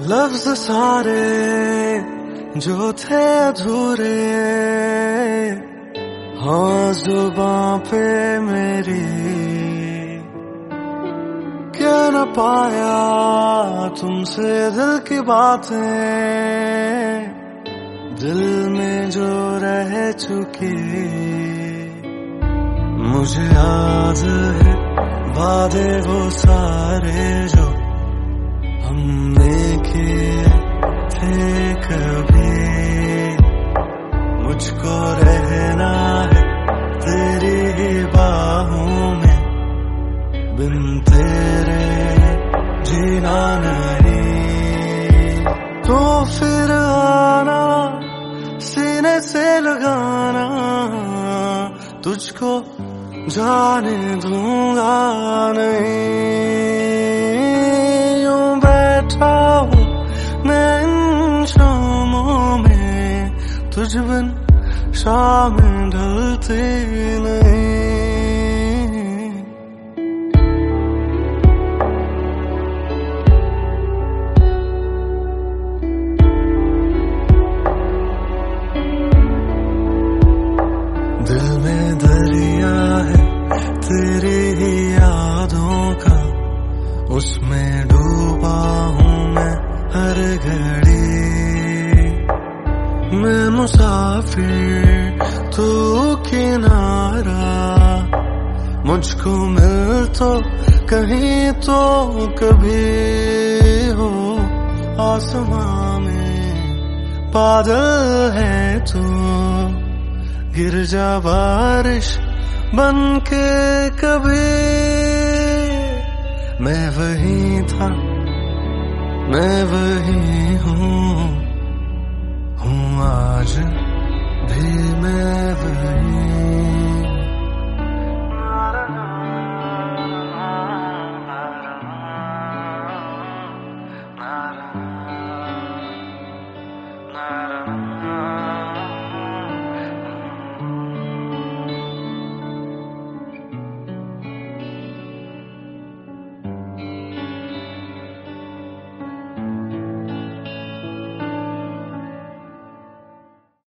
लफ्ज सारे जो थे अधूरे, हाँ जुबां पे मेरी कह न पाया तुमसे दिल की बातें, दिल में जो रह चुकी मुझे याद है। वादे वो सारे जो हमने किए थे कभी, मुझको रहना है तेरी ही बाहों में, बिन तेरे जीना नहीं। तो फिर आना सीने से लगाना, तुझको जाने दूंगा नहीं। यूं बैठा हूँ मैं इन शामों में, तुझ बिन शामें ढलती नहीं। दिल में दरिया है तेरी ही यादों का, उसमें डूबा हूँ मैं हर घड़ी। मैं मुसाफिर तू किनारा, मुझको मिल तो कहीं तो कभी हो। आसमां में बादल है तू, गिर जा बारिश बन के कभी। मैं वही था मैं वही हूँ आज भी मैं